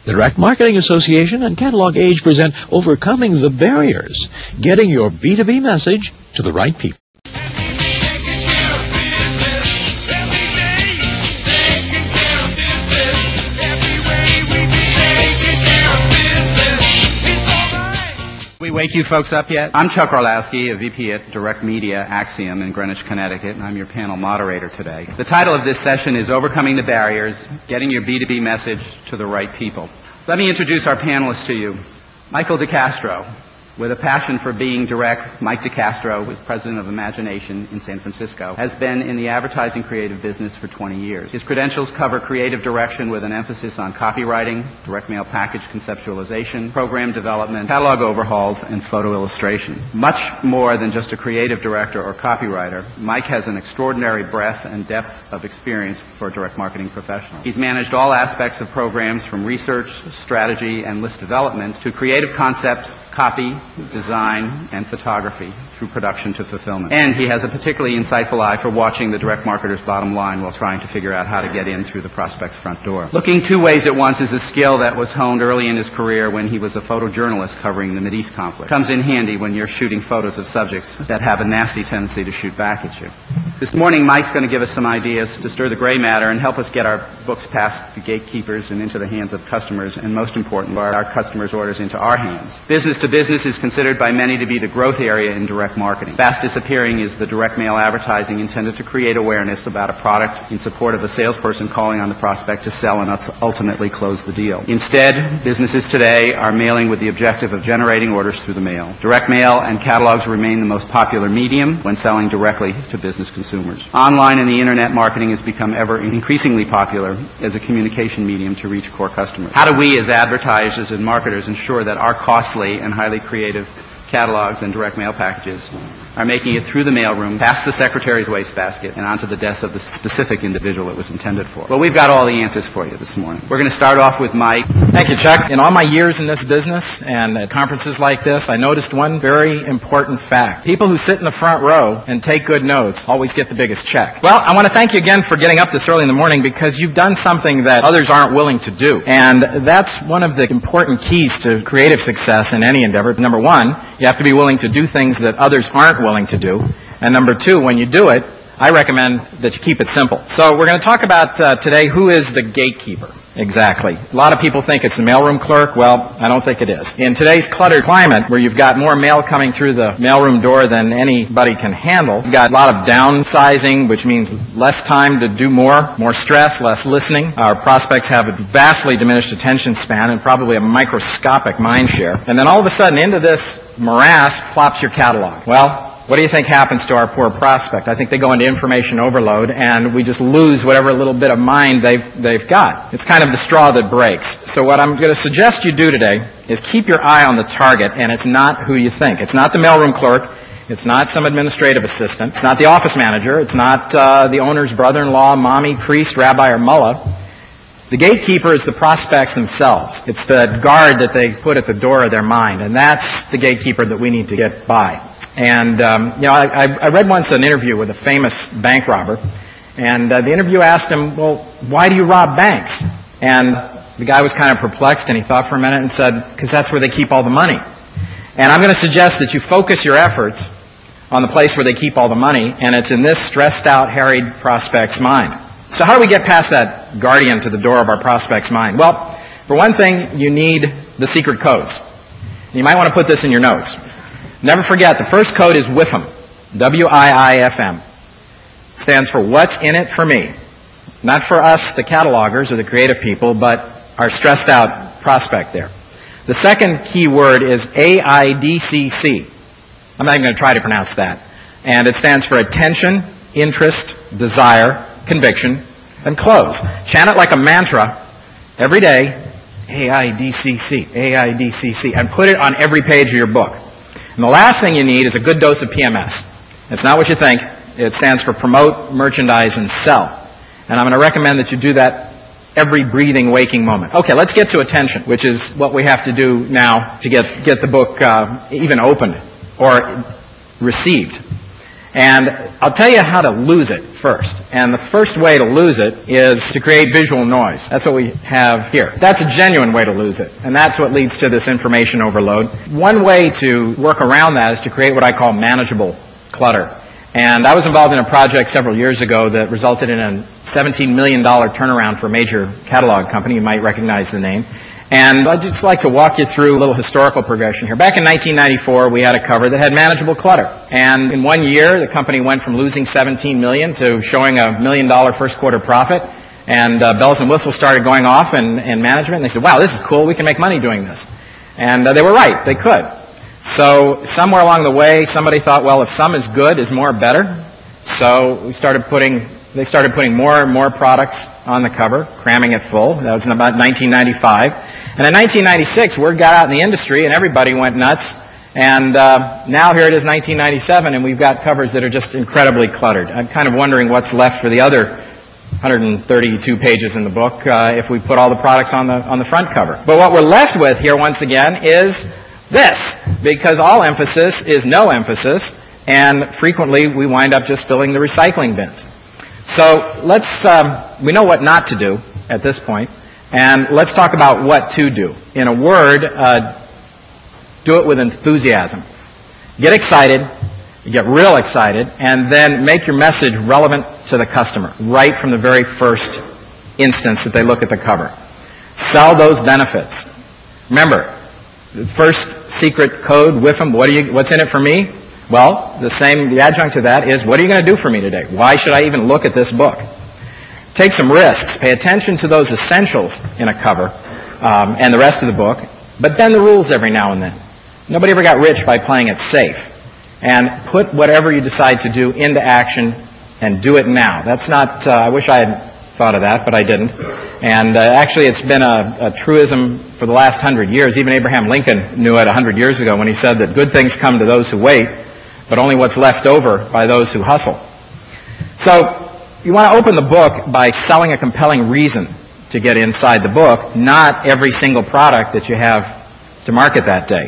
The Direct Marketing Association and Catalog Age present Overcoming the Barriers, getting your B2B message to the right people. We wake you folks up yet? I'm Chuck Orlowski, a VP at Direct Media Axiom in Greenwich, Connecticut, and I'm your panel moderator today. The title of this session is Overcoming the Barriers, Getting Your B2B Message to the Right People. Let me introduce our panelists to you. Michael DeCastro. With a passion for being direct, Mike DeCastro was president of Imagination in San Francisco, has been in the advertising creative business for 20 years. His credentials cover creative direction with an emphasis on copywriting, direct mail package conceptualization, program development, catalog overhauls, and photo illustration. Much more than just a creative director or copywriter, Mike has an extraordinary breadth and depth of experience for a direct marketing professional. He's managed all aspects of programs from research, strategy, and list development to creative concept, copy, design, and photography through production to fulfillment. And he has a particularly insightful eye for watching the direct marketer's bottom line while trying to figure out how to get in through the prospect's front door. Looking two ways at once is a skill that was honed early in his career when he was a photojournalist covering the Mideast conflict. Comes in handy when you're shooting photos of subjects that have a nasty tendency to shoot back at you. This morning, Mike's going to give us some ideas to stir the gray matter and help us get our books past the gatekeepers and into the hands of customers, and most important, our customers' orders into our hands. Business to business is considered by many to be the growth area in direct marketing. Fast disappearing is the direct mail advertising intended to create awareness about a product in support of a salesperson calling on the prospect to sell and ultimately close the deal. Instead, businesses today are mailing with the objective of generating orders through the mail. Direct mail and catalogs remain the most popular medium when selling directly to business consumers. Online and the internet marketing has become ever increasingly popular as a communication medium to reach core customers. How do we as advertisers and marketers ensure that our costly and highly creative catalogs and direct mail packages are making it through the mailroom, past the secretary's wastebasket, and onto the desk of the specific individual it was intended for? Well, we've got all the answers for you this morning. We're going to start off with Mike. Thank you, Chuck. In all my years in this business and at conferences like this, I noticed one very important fact. People who sit in the front row and take good notes always get the biggest check. Well, I want to thank you again for getting up this early in the morning because you've done something that others aren't willing to do. And that's one of the important keys to creative success in any endeavor. Number one, you have to be willing to do things that others aren't willing to do. And number two, when you do it, I recommend that you keep it simple. So we're going to talk about today who is the gatekeeper. Exactly. A lot of people think it's the mailroom clerk. Well, I don't think it is. In today's cluttered climate where you've got more mail coming through the mailroom door than anybody can handle, you've got a lot of downsizing, which means less time to do more stress, less listening. Our prospects have a vastly diminished attention span and probably a microscopic mind share. And then all of a sudden into this morass plops your catalog. Well, what do you think happens to our poor prospect? I think they go into information overload, and we just lose whatever little bit of mind they've got. It's kind of the straw that breaks. So what I'm going to suggest you do today is keep your eye on the target, and it's not who you think. It's not the mailroom clerk. It's not some administrative assistant. It's not the office manager. It's not the owner's brother-in-law, mommy, priest, rabbi, or mullah. The gatekeeper is the prospects themselves. It's the guard that they put at the door of their mind, and that's the gatekeeper that we need to get by. And, I read once an interview with a famous bank robber, and the interview asked him, well, why do you rob banks? And the guy was kind of perplexed, and he thought for a minute and said, because that's where they keep all the money. And I'm going to suggest that you focus your efforts on the place where they keep all the money, and it's in this stressed out, harried prospect's mind. So how do we get past that guardian to the door of our prospect's mind? Well, for one thing, you need the secret codes. You might want to put this in your notes. Never forget, the first code is WIFM, W-I-I-F-M. It stands for what's in it for me. Not for us, the catalogers or the creative people, but our stressed out prospect there. The second key word is AIDCC. I'm not even going to try to pronounce that. And it stands for attention, interest, desire, conviction, and close. Chant it like a mantra every day, AIDCC, AIDCC, and put it on every page of your book. And the last thing you need is a good dose of PMS. It's not what you think. It stands for promote, merchandise, and sell. And I'm going to recommend that you do that every breathing, waking moment. Okay, let's get to attention, which is what we have to do now to get the book even opened or received. And I'll tell you how to lose it first. And the first way to lose it is to create visual noise. That's what we have here. That's a genuine way to lose it. And that's what leads to this information overload. One way to work around that is to create what I call manageable clutter. And I was involved in a project several years ago that resulted in a $17 million turnaround for a major catalog company. You might recognize the name. And I'd just like to walk you through a little historical progression here. Back in 1994, we had a cover that had manageable clutter. And in 1 year, the company went from losing $17 million to showing $1 million first quarter profit. And bells and whistles started going off in management. And they said, wow, this is cool. We can make money doing this. And they were right. They could. So somewhere along the way, somebody thought, well, if some is good, is more better? So they started putting more and more products on the cover, cramming it full. That was in about 1995. And in 1996, word got out in the industry, and everybody went nuts. And now here it is, 1997, and we've got covers that are just incredibly cluttered. I'm kind of wondering what's left for the other 132 pages in the book if we put all the products on the front cover. But what we're left with here, once again, is this, because all emphasis is no emphasis, and frequently we wind up just filling the recycling bins. So we know what not to do at this point, and let's talk about what to do. In a word, do it with enthusiasm. Get excited, get real excited, and then make your message relevant to the customer right from the very first instance that they look at the cover. Sell those benefits. Remember, the first secret code, WIFM, what's in it for me? Well, the adjunct to that is, what are you going to do for me today? Why should I even look at this book? Take some risks. Pay attention to those essentials in a cover and the rest of the book, but bend the rules every now and then. Nobody ever got rich by playing it safe. And put whatever you decide to do into action and do it now. That's not, I wish I had thought of that, but I didn't. And actually, it's been a truism for the last 100 years. Even Abraham Lincoln knew it 100 years ago when he said that good things come to those who wait, but only what's left over by those who hustle. So you want to open the book by selling a compelling reason to get inside the book, not every single product that you have to market that day.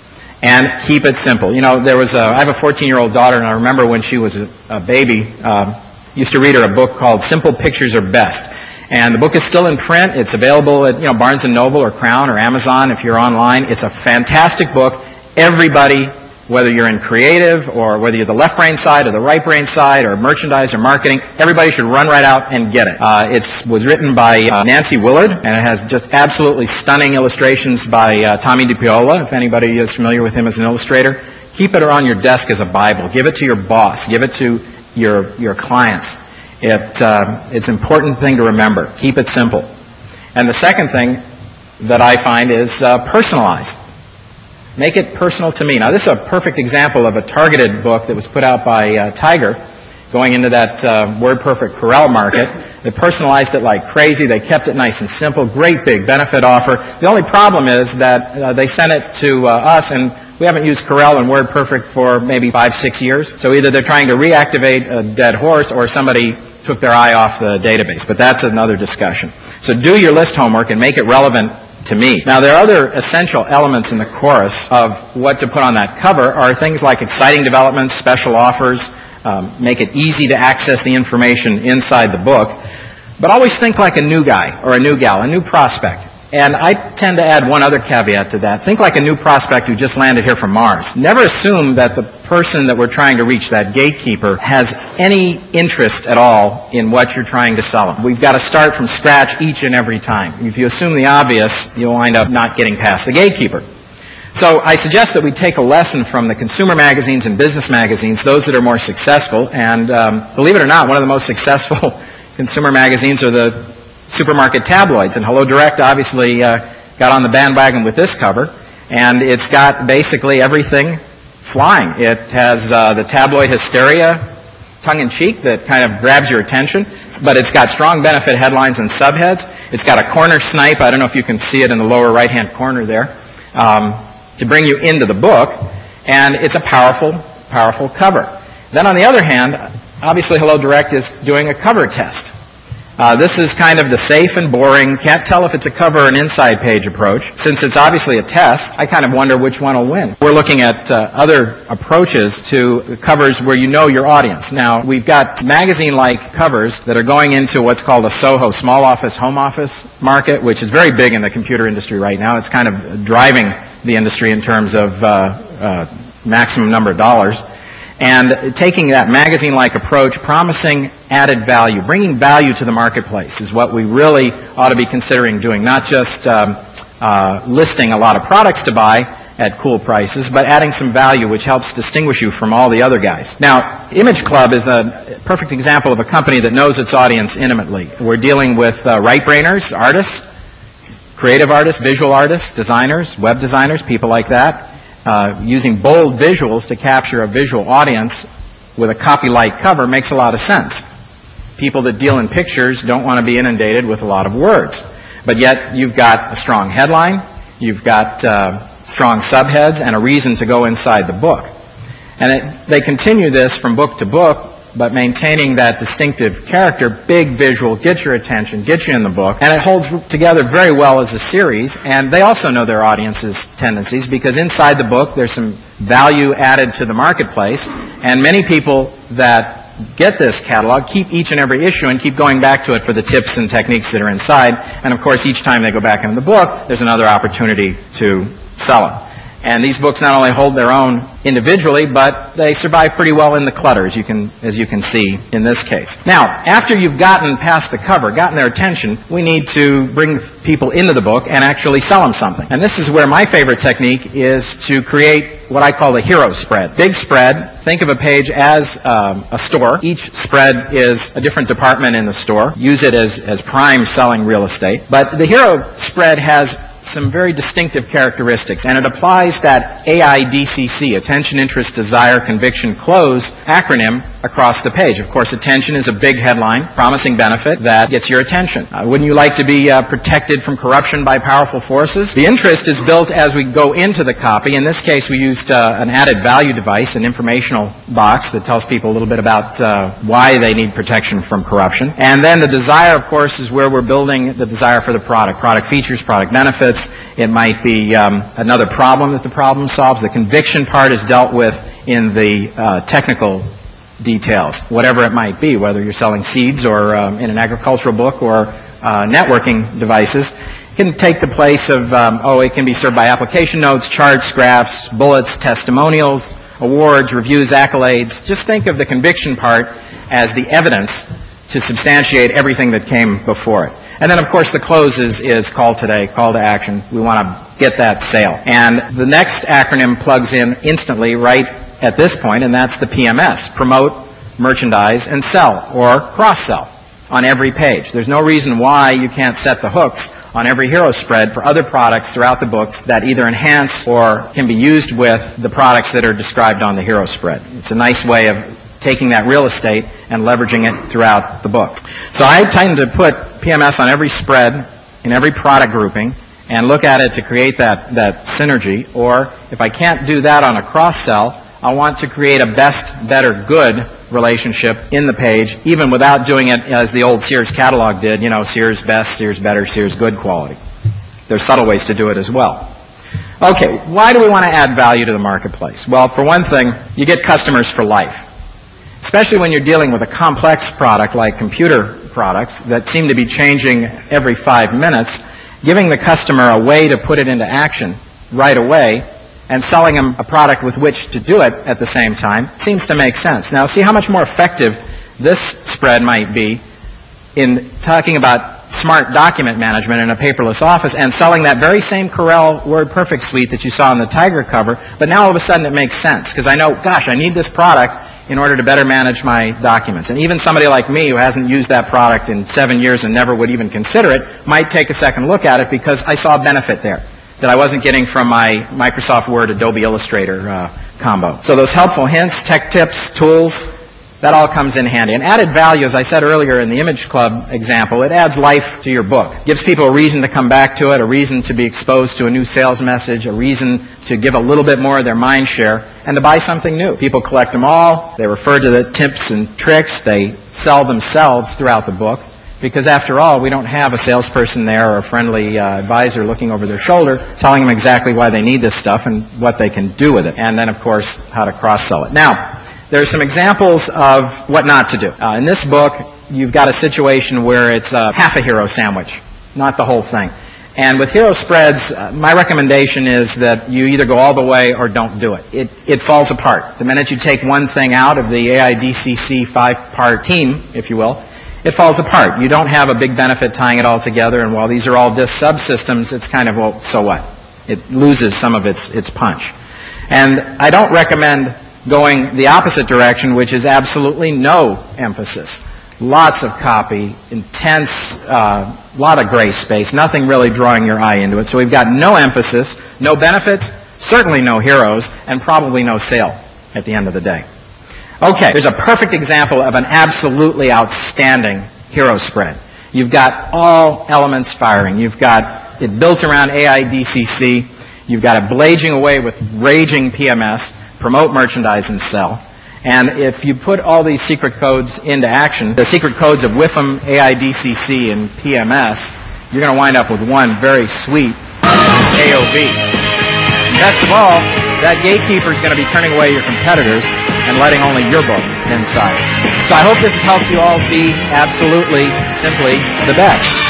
And keep it simple. You know, I have a 14-year-old daughter, and I remember when she was a baby, used to read her a book called Simple Pictures Are Best. And the book is still in print. It's available at Barnes & Noble or Crown or Amazon if you're online. It's a fantastic book. Everybody, whether you're in creative or whether you're the left brain side or the right brain side or merchandise or marketing, everybody should run right out and get it. It was written by Nancy Willard, and it has just absolutely stunning illustrations by Tommy DiPiola, if anybody is familiar with him as an illustrator. Keep it on your desk as a Bible. Give it to your boss. Give it to your clients. It's an important thing to remember. Keep it simple. And the second thing that I find is personalize. Make it personal to me. Now, this is a perfect example of a targeted book that was put out by Tiger, going into that WordPerfect Corel market. They personalized it like crazy. They kept it nice and simple. Great big benefit offer. The only problem is that they sent it to us, and we haven't used Corel and WordPerfect for maybe 5-6 years. So either they're trying to reactivate a dead horse or somebody took their eye off the database. But that's another discussion. So do your list homework and make it relevant to me. Now, there are other essential elements in the chorus of what to put on that cover are things like exciting developments, special offers, make it easy to access the information inside the book. But always think like a new guy or a new gal, a new prospect. And I tend to add one other caveat to that. Think like a new prospect who just landed here from Mars. Never assume that the person that we're trying to reach, that gatekeeper, has any interest at all in what you're trying to sell them. We've got to start from scratch each and every time. If you assume the obvious, you'll wind up not getting past the gatekeeper. So I suggest that we take a lesson from the consumer magazines and business magazines, those that are more successful. And believe it or not, one of the most successful consumer magazines are the supermarket tabloids. And Hello Direct obviously got on the bandwagon with this cover. And it's got basically everything flying. It has the tabloid hysteria, tongue-in-cheek, that kind of grabs your attention. But it's got strong benefit headlines and subheads. It's got a corner snipe. I don't know if you can see it in the lower right-hand corner there, to bring you into the book. And it's a powerful, powerful cover. Then on the other hand, obviously Hello Direct is doing a cover test. This is kind of the safe and boring, can't tell if it's a cover or an inside page approach. Since it's obviously a test, I kind of wonder which one will win. We're looking at other approaches to covers where you know your audience. Now, we've got magazine-like covers that are going into what's called a SOHO, small office, home office market, which is very big in the computer industry right now. It's kind of driving the industry in terms of maximum number of dollars. And taking that magazine-like approach, promising added value, bringing value to the marketplace is what we really ought to be considering doing, not just listing a lot of products to buy at cool prices, but adding some value which helps distinguish you from all the other guys. Now, Image Club is a perfect example of a company that knows its audience intimately. We're dealing with right-brainers, artists, creative artists, visual artists, designers, web designers, people like that. Using bold visuals to capture a visual audience with a copy-like cover makes a lot of sense. People that deal in pictures don't want to be inundated with a lot of words. But yet you've got a strong headline, you've got strong subheads, and a reason to go inside the book. And they continue this from book to book, but maintaining that distinctive character, big visual, get your attention, get you in the book, and it holds together very well as a series. And they also know their audience's tendencies, because inside the book there's some value added to the marketplace, and many people that get this catalog keep each and every issue and keep going back to it for the tips and techniques that are inside. And of course, each time they go back into the book, there's another opportunity to sell it. And these books not only hold their own individually, but they survive pretty well in the clutter, as you can see in this case. Now, after you've gotten past the cover, gotten their attention, we need to bring people into the book and actually sell them something. And this is where my favorite technique is to create what I call the hero spread. Big spread, think of a page as a store. Each spread is a different department in the store. Use it as prime selling real estate. But the hero spread has some very distinctive characteristics, and it applies that AIDCC, Attention, Interest, Desire, Conviction, Close acronym across the page. Of course, attention is a big headline, promising benefit that gets your attention. Wouldn't you like to be protected from corruption by powerful forces? The interest is built as we go into the copy. In this case, we used an added value device, an informational box that tells people a little bit about why they need protection from corruption. And then the desire, of course, is where we're building the desire for the product features, product benefits. It might be another problem that the problem solves. The conviction part is dealt with in the technical details, whatever it might be, whether you're selling seeds or in an agricultural book or networking devices. It can take the place of, it can be served by application notes, charts, graphs, bullets, testimonials, awards, reviews, accolades. Just think of the conviction part as the evidence to substantiate everything that came before it. And then, of course, the close is call today, call to action. We want to get that sale. And the next acronym plugs in instantly right at this point, and that's the PMS, promote, merchandise, and sell, or cross-sell on every page. There's no reason why you can't set the hooks on every hero spread for other products throughout the books that either enhance or can be used with the products that are described on the hero spread. It's a nice way of taking that real estate and leveraging it throughout the book. So I tend to put PMS on every spread, in every product grouping, and look at it to create that synergy. Or if I can't do that on a cross-sell, I want to create a best, better, good relationship in the page, even without doing it as the old Sears catalog did, Sears best, Sears better, Sears good quality. There's subtle ways to do it as well. Okay, why do we want to add value to the marketplace? Well, for one thing, you get customers for life. Especially when you're dealing with a complex product like computer products that seem to be changing every 5 minutes, giving the customer a way to put it into action right away and selling them a product with which to do it at the same time seems to make sense. Now, see how much more effective this spread might be in talking about smart document management in a paperless office and selling that very same Corel WordPerfect suite that you saw on the Tiger cover, but now all of a sudden it makes sense because I know, gosh, I need this product in order to better manage my documents. And even somebody like me who hasn't used that product in 7 years and never would even consider it might take a second look at it because I saw a benefit there that I wasn't getting from my Microsoft Word, Adobe Illustrator combo. So those helpful hints, tech tips, tools, that all comes in handy. And added value, as I said earlier in the Image Club example, it adds life to your book. Gives people a reason to come back to it, a reason to be exposed to a new sales message, a reason to give a little bit more of their mind share, and to buy something new. People collect them all. They refer to the tips and tricks. They sell themselves throughout the book. because after all, we don't have a salesperson there or a friendly advisor looking over their shoulder telling them exactly why they need this stuff and what they can do with it, and then, of course, how to cross-sell it. Now, there's some examples of what not to do. In this book, you've got a situation where it's half a hero sandwich, not the whole thing. And with hero spreads, my recommendation is that you either go all the way or don't do it. It falls apart. The minute you take one thing out of the AIDCC 5-part team, if you will, it falls apart. You don't have a big benefit tying it all together, and while these are all disk subsystems, it's kind of, well, so what? It loses some of its punch. And I don't recommend going the opposite direction, which is absolutely no emphasis. Lots of copy, intense, lot of gray space, nothing really drawing your eye into it. So we've got no emphasis, no benefits, certainly no heroes, and probably no sale at the end of the day. Okay, here's a perfect example of an absolutely outstanding hero spread. You've got all elements firing. You've got it built around AIDCC. You've got it blazing away with raging PMS, promote, merchandise, and sell. And if you put all these secret codes into action, the secret codes of WIFM, AIDCC, and PMS, you're going to wind up with one very sweet AOV. And best of all, that gatekeeper is going to be turning away your competitors and letting only your book inside. So I hope this has helped you all be absolutely, simply the best.